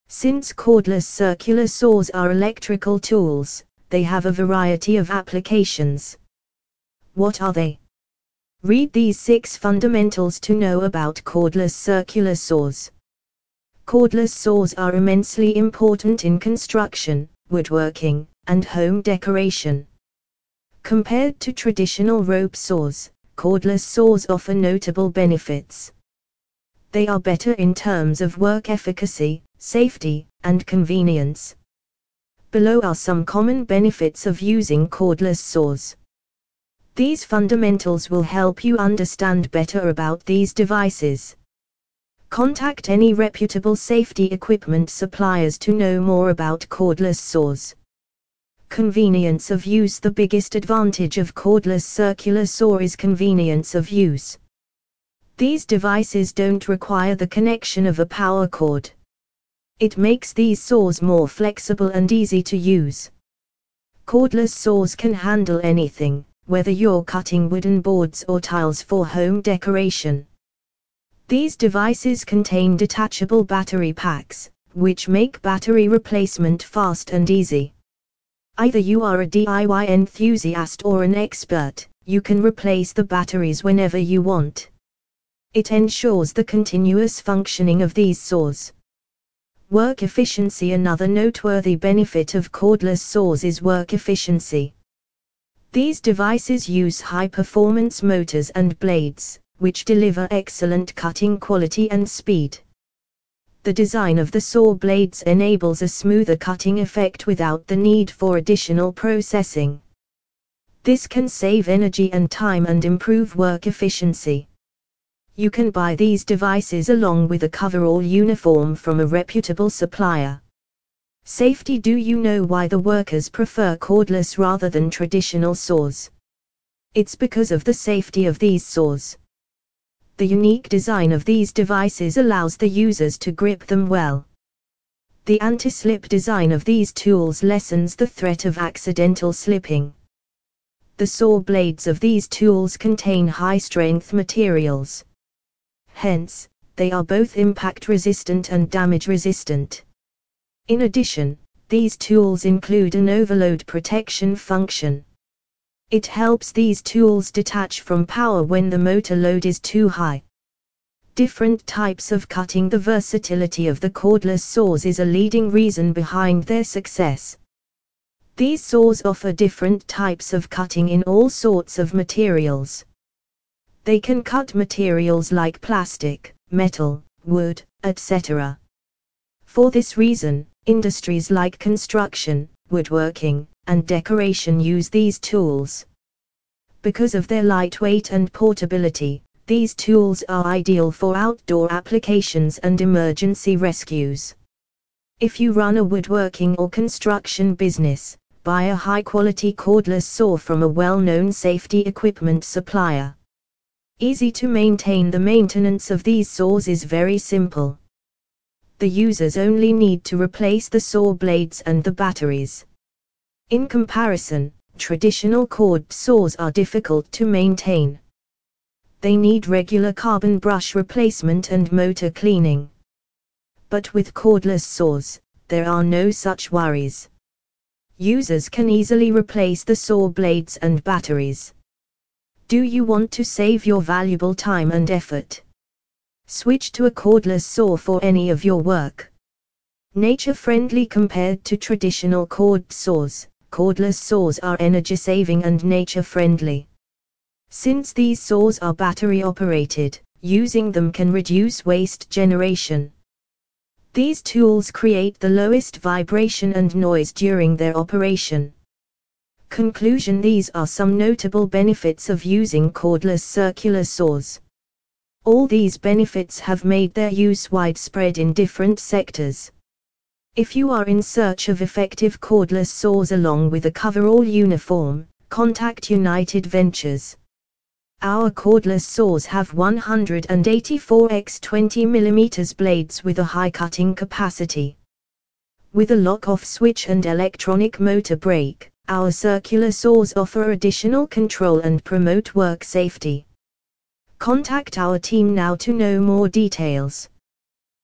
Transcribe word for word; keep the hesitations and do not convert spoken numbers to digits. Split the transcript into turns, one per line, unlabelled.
Since cordless circular saws are electrical tools, they have a variety of applications. What are they? Read these six fundamentals to know about cordless circular saws. Cordless saws are immensely important in construction, woodworking, and home decoration. Compared to traditional rope saws, cordless saws offer notable benefits. They are better in terms of work efficacy, safety, and convenience. Below are some common benefits of using cordless saws. These fundamentals will help you understand better about these devices. Contact any reputable safety equipment suppliers to know more about cordless saws. Convenience of use. The biggest advantage of cordless circular saw is convenience of use. These devices don't require the connection of a power cord. It makes these saws more flexible and easy to use. Cordless saws can handle anything, whether you're cutting wooden boards or tiles for home decoration. These devices contain detachable battery packs, which make battery replacement fast and easy. Either you are a D I Y enthusiast or an expert, you can replace the batteries whenever you want. It ensures the continuous functioning of these saws. Work efficiency. Another noteworthy benefit of cordless saws is work efficiency. These devices use high-performance motors and blades, which deliver excellent cutting quality and speed. The design of the saw blades enables a smoother cutting effect without the need for additional processing. This can save energy and time and improve work efficiency. You can buy these devices along with a coverall uniform from a reputable supplier. Safety. Do you know why the workers prefer cordless rather than traditional saws? It's because of the safety of these saws. The unique design of these devices allows the users to grip them well. The anti-slip design of these tools lessens the threat of accidental slipping. The saw blades of these tools contain high-strength materials. Hence, they are both impact-resistant and damage-resistant. In addition, these tools include an overload protection function. It helps these tools detach from power when the motor load is too high. Different types of cutting. The versatility of the cordless saws is a leading reason behind their success. These saws offer different types of cutting in all sorts of materials. They can cut materials like plastic, metal, wood, et cetera. For this reason, industries like construction, woodworking, and decoration use these tools. Because of their lightweight and portability, these tools are ideal for outdoor applications and emergency rescues. If you run a woodworking or construction business, buy a high-quality cordless saw from a well-known safety equipment supplier. Easy to maintain. The maintenance of these saws is very simple. The users only need to replace the saw blades and the batteries. In comparison, traditional cord saws are difficult to maintain. They need regular carbon brush replacement and motor cleaning. But with cordless saws, there are no such worries. Users can easily replace the saw blades and batteries. Do you want to save your valuable time and effort? Switch to a cordless saw for any of your work. Nature-friendly. Compared to traditional cord saws, cordless saws are energy-saving and nature-friendly. Since these saws are battery-operated, using them can reduce waste generation. These tools create the lowest vibration and noise during their operation. Conclusion. These are some notable benefits of using cordless circular saws. All these benefits have made their use widespread in different sectors. If you are in search of effective cordless saws along with a coverall uniform, contact United Ventures. Our cordless saws have one hundred eighty-four by twenty millimeter blades with a high cutting capacity. With a lock-off switch and electronic motor brake, our circular saws offer additional control and promote work safety. Contact our team now to know more details.